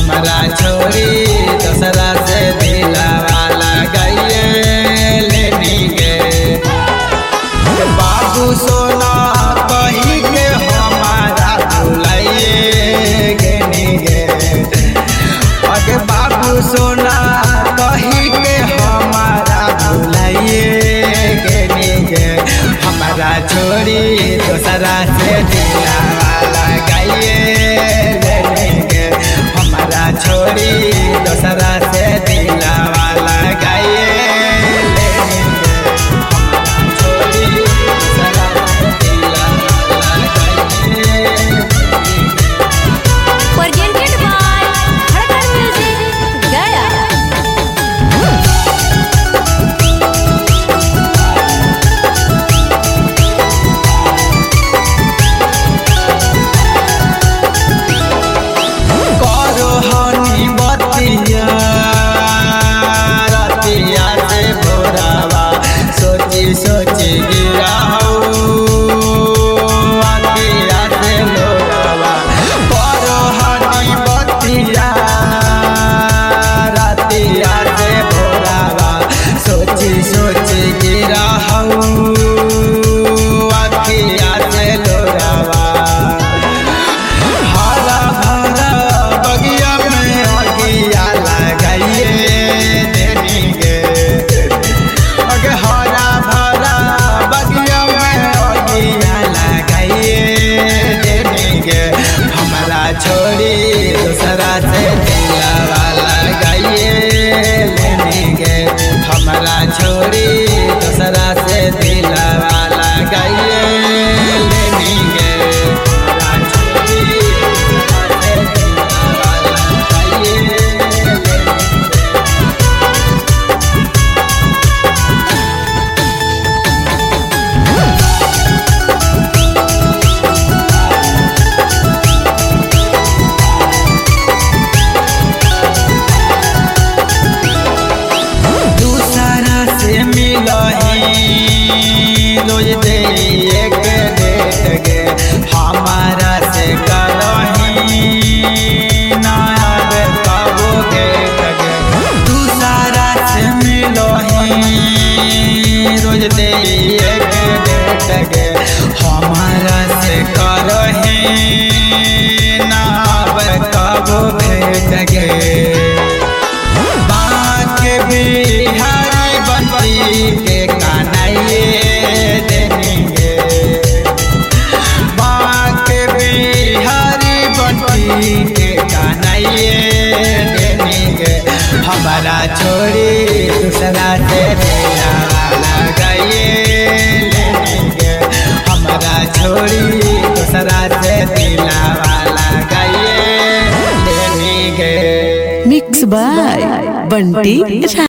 हमारा छोड़ी दूसरा से दिलवा लगाइए लेनी गे। बाबू सोना कही के हमारा भुलाइए गेनी गे। अगे बाबू सोना कही के हमारा भुलाइए गेनी गे। हमारा छोड़ी दूसरा से दिलवा लगाइए लेनी गे। हमारा छोड़ी दूसरा से दिलवा लगाइए लेनी गे। हमारा छोड़ी दूसरा से दिलवा लगाइए। Presented by Dhadkan Music, Gaya। करो हनी बतिया रतिया से भोरावा सोची सोची गिरा अतिया से लोरावा। करो हनी बतिया रतिया से भोरावा सोची सोची गिरा अतिया से लोरावा। हरा भरा बगिया में अगिया लगाइए देनी गे। अगे हरा भरा बगिया में अगिया लगाइए देनी गे। हमारा छोड़ी दूसरा से दिलवा लगाइए लेनी गे। हमारा छोड़ी दूसरा से दिलवा लगाइए लेनी गे। हमारा छोड़ी दूसरा से दिलवा लगाइए लेनी गे। दूसरा से मिलही रोज दे एक डेट गे। हमारा से करही नायाब कबो गेट गे। दूसरा से मिलही रोज दे एक डेट गे। हमारा से करही नायाब कबो भेट गे। बाके बिहारी बंटी के कानाइए देनी गे। बाके बिहारी बंटी के कानाइए देनी गे। हमारा छोड़ी दूसरा से दिलवा लगाइए लेनी गे। हमारा छोड़ी दूसरा से दिलवा लगाइए लेनी गे। Mixed by Bunty